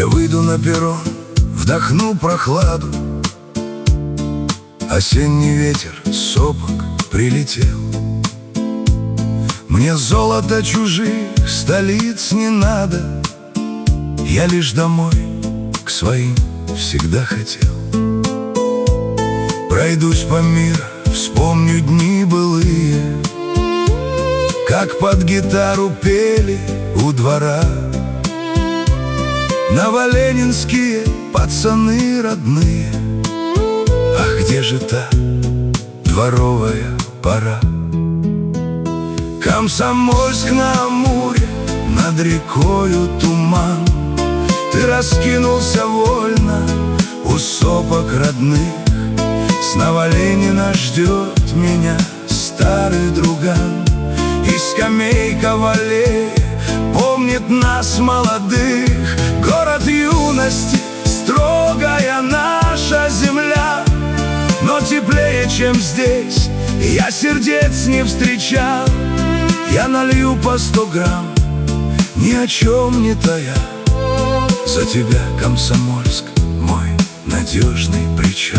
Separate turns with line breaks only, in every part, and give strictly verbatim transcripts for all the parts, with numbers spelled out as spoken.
Я выйду на перрон, вдохну прохладу. Осенний ветер с сопок прилетел. Мне золото чужих столиц не надо, я лишь домой к своим всегда хотел. Пройдусь по миру, вспомню дни былые, как под гитару пели у двора новоленинские пацаны родные. Ах, где же та дворовая пора? Комсомольск на Амуре, над рекою туман. Ты раскинулся вольно у сопок родных. Снова Ленина ждет меня старый друган. И скамейка в аллее помнит нас молодых. Город юности, строгая наша земля, но теплее, чем здесь, я сердец не встречал. Я налью по сто грамм, ни о чем не тая, за тебя, Комсомольск, мой надежный причал.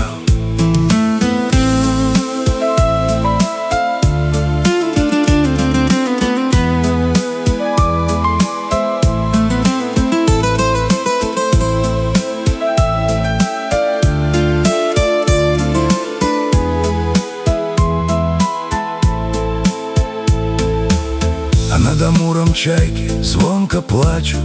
А над Амуром чайки звонко плачут.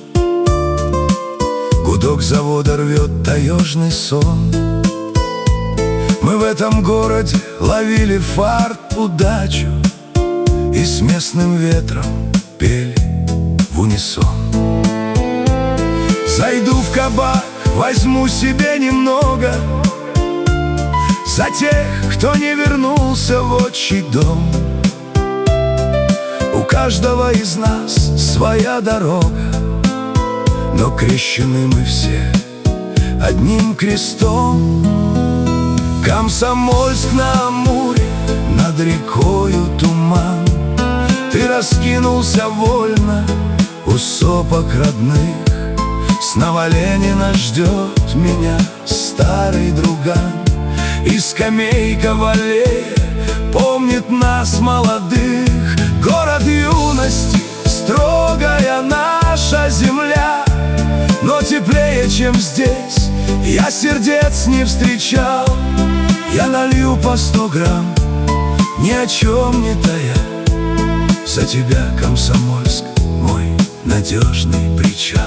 Гудок завода рвет таежный сон. Мы в этом городе ловили фарт, удачу, и с местным ветром пели в унисон. Зайду в кабак, возьму себе немного за тех, кто не вернулся в отчий дом. У каждого из нас своя дорога, но крещены мы все одним крестом. Комсомольск на Амуре, над рекою туман. Ты раскинулся вольно у сопок родных. Снова Ленина ждет меня старый друган. И скамейка в аллее помнит нас молодых. Город юности, строгая наша земля, но теплее, чем здесь, я сердец не встречал. Я налью по сто грамм, ни о чем не тая, за тебя, Комсомольск, мой надежный причал.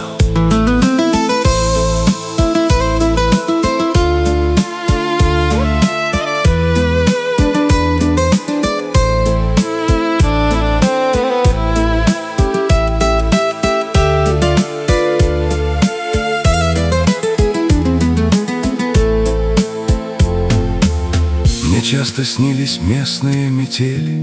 Мне часто снились местные метели,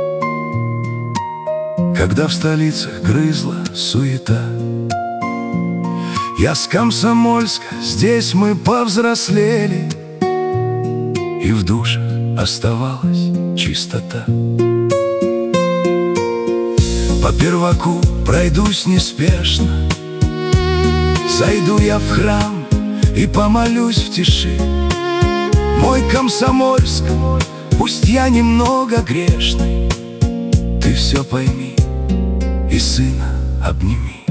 когда в столицах грызла суета. Я с Комсомольска, здесь мы повзрослели, и в душах оставалась чистота. По перваку пройдусь неспешно, зайду я в храм и помолюсь в тиши. Мой Комсомольск, пусть я немного грешный, ты все пойми и сына обними.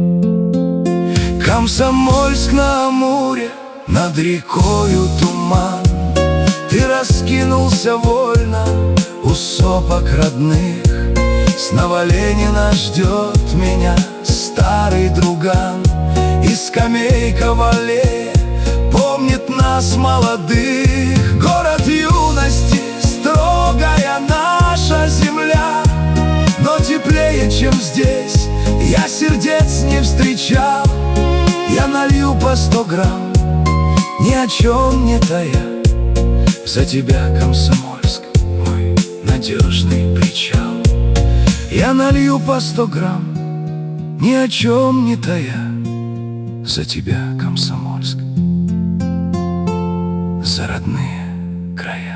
Комсомольск на Амуре, над рекою туман. Ты раскинулся вольно у сопок родных. Снова Ленина ждет меня старый друган. И скамейка в аллее помнит нас молодых. Город юности, строгая наша земля, но теплее, чем здесь, я сердец не встречал. Я налью по сто грамм, ни о чем не тая, за тебя, Комсомольск, мой надежный причал. Я налью по сто грамм, ни о чем не тая, за тебя, Комсомольск, за родные края.